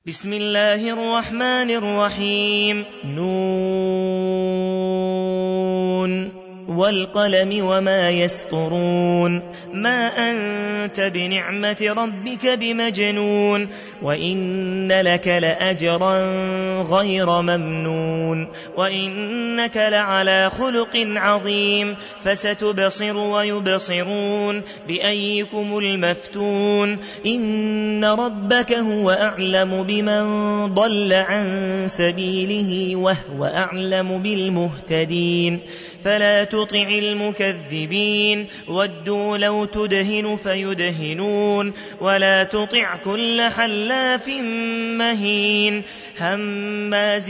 بسم الله الرحمن الرحيم. نون والقلم وما يسطرون. ما أنت بنعمة ربك بمجنون. وإن لك لأجرا غير ممنون. وإنك لعلى خلق عظيم. فستبصر ويبصرون بأيكم المفتون. إن ربك هو أعلم بمن ضل عن سبيله وهو أعلم بالمهتدين. فلا تطع المكذبين. ودوا لو تدهن فيدهنون. ولا تطع كل حلاف مهين هماز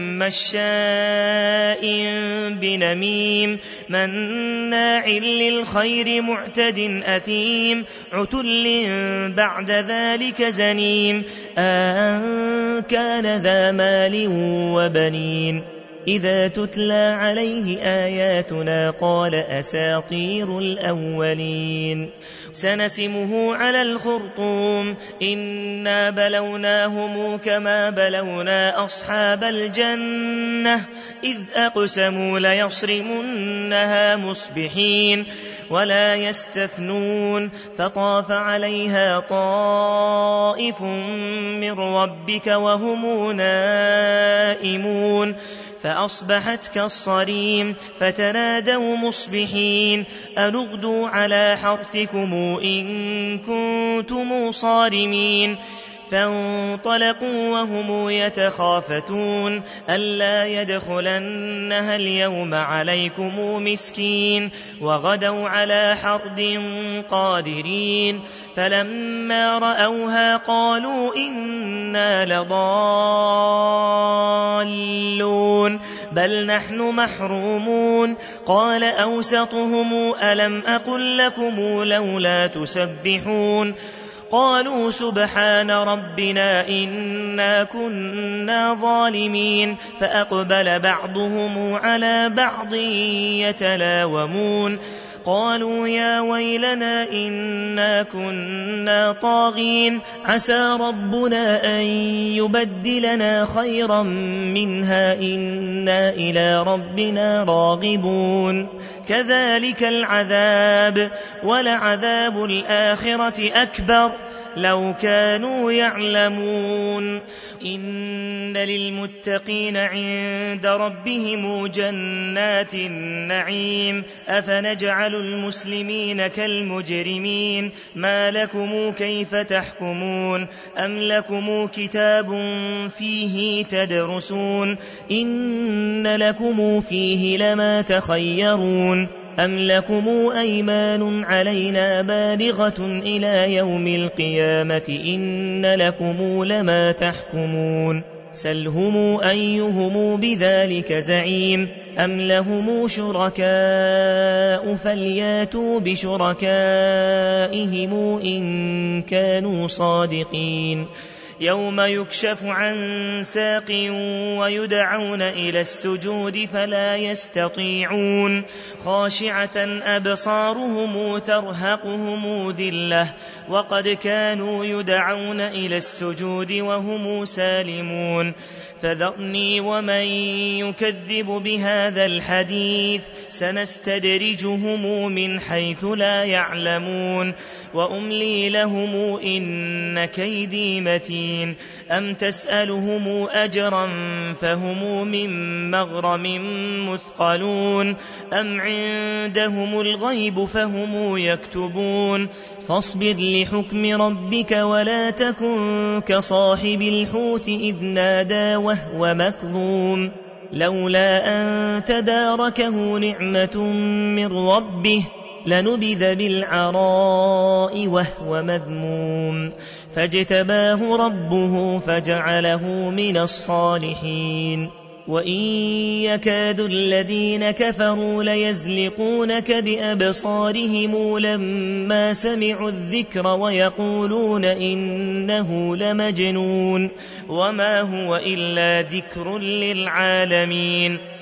مشاء بنميم مناع للخير معتد أثيم عتل بعد ذلك زنيم أن كان ذا مال وبنين. إذا تتلى عليه آياتنا قال أساطير الأولين. سنسمه على الخرطوم. إنا بلوناهم كما بلونا أصحاب الجنة إذ أقسموا ليصرمنها مصبحين ولا يستثنون. فطاف عليها طائف من ربك وهم نائمون فأصبحت كالصريم. فتنادوا مصبحين أن اغدوا على حرثكم إن كنتم صارمين. فانطلقوا وهم يتخافتون ألا يدخلنها اليوم عليكم مسكين. وغدوا على حرد قادرين. فلما رأوها قالوا إنا لضالون بل نحن محرومون. قال أوسطهم ألم أقل لكم لولا تسبحون. قالوا سبحان ربنا إنا كنا ظالمين. فأقبل بعضهم على بعض يتلاومون. قالوا يا ويلنا إنا كنا طاغين عسى ربنا أن يبدلنا خيرا منها إنا إلى ربنا راغبون. كذلك العذاب ولعذاب الآخرة أكبر لو كانوا يعلمون. إن للمتقين عند ربهم جنات النعيم. أفنجعل المسلمين كالمجرمين ما لكم كيف تحكمون. أم لكم كتاب فيه تدرسون إن لكم فيه لما تخيرون. أم لكم أيمان علينا بالغة إلى يوم القيامة إن لكم لما تحكمون. سلهم أيهم بذلك زعيم. أم لهم شركاء فلياتوا بشركائهم إن كانوا صادقين. يوم يكشف عن ساق ويدعون إلى السجود فلا يستطيعون. خاشعة أبصارهم ترهقهم ذلة وقد كانوا يدعون إلى السجود وهم سالمون. فذرني ومن يكذب بهذا الحديث سنستدرجهم من حيث لا يعلمون. وأملي لهم إن كيدي متين. أم تسألهم أجرا فهم من مغرم مثقلون. أم عندهم الغيب فهم يكتبون. فاصبر لحكم ربك ولا تكن كصاحب الحوت إذ نادى وهو مكظوم لولا أن تداركه نعمة من ربه لنبذ بالعراء وهو مذموم. فاجتباه ربه فجعله من الصالحين. وإن يكاد الذين كفروا ليزلقونك بأبصارهم لما سمعوا الذكر ويقولون إنه لمجنون وما هو إلا ذكر للعالمين.